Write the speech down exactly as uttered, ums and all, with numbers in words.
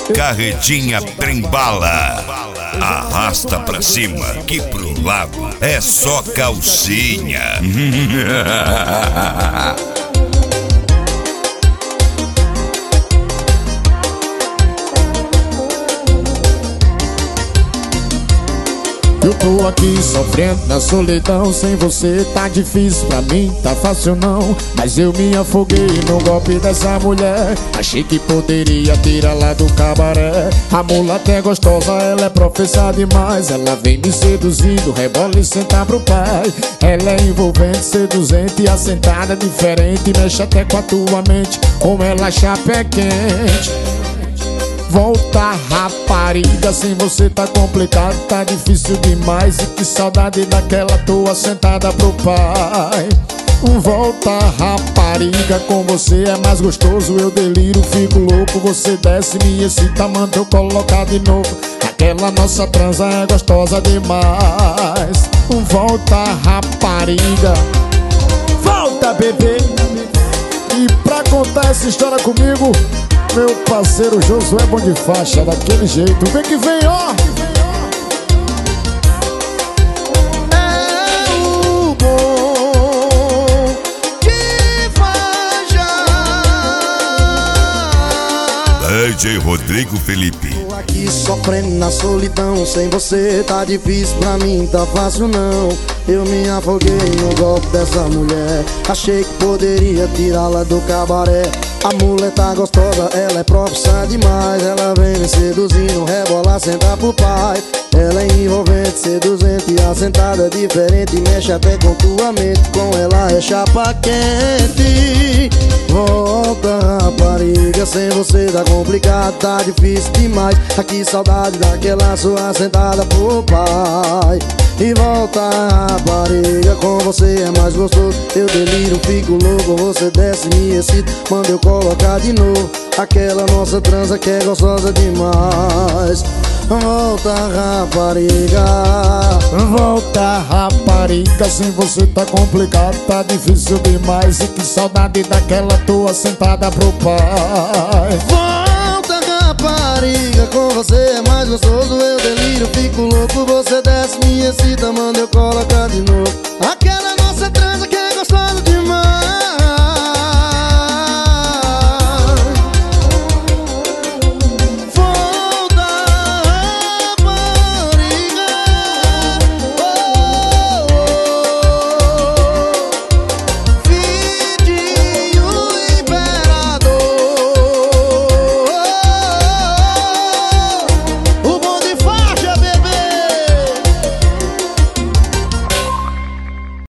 Carretinha trem-bala. Arrasta pra cima, que pro lado é só calcinha. Eu tô aqui sofrendo na solidão, sem você tá difícil pra mim, tá fácil não. Mas eu me afoguei no golpe dessa mulher, achei que poderia tirá-la do cabaré. A mulata é gostosa, ela é professa demais, ela vem me seduzindo, rebola e senta pro pai. Ela é envolvente, seduzente e assentada diferente, mexe até com a tua mente, como ela chapa é quente. Volta, rapariga, sem você tá complicado, tá difícil demais. E que saudade daquela tua sentada pro pai. Volta, rapariga, com você é mais gostoso. Eu deliro, fico louco, você desce, me excita, manda eu colocar de novo. Aquela nossa transa é gostosa demais. Volta, rapariga, volta, bebê. E pra contar essa história comigo, meu parceiro Josué Bom de Faixa, daquele jeito. Vem que vem, ó! É o Bom de Faixa. D J Rodrigo Felipe. Tô aqui sofrendo na solidão, sem você tá difícil pra mim, tá fácil não. Eu me afoguei no golpe dessa mulher, achei que poderia tirá-la do cabaré. A mulher tá gostosa, ela é profissa demais, ela vem me seduzindo, rebola, senta pro pai. Ela é envolvente, seduzente e assentada diferente, mexe até com tua mente, com ela é chapa quente. Volta, rapariga, sem você tá complicado, tá difícil demais. Aqui saudade daquela sua sentada pro pai. E volta, rapariga, com você é mais gostoso. Eu deliro, fico louco, você desce, me excita, manda eu colocar de novo. Aquela nossa transa que é gostosa demais. Volta, rapariga, volta, rapariga, sem você tá complicado, tá difícil demais. E que saudade daquela tua sentada pro pai. Volta, rapariga, com você é mais gostoso. Eu deliro, fico louco, você desce, me excita, manda eu colocar de novo. Aquela nossa transa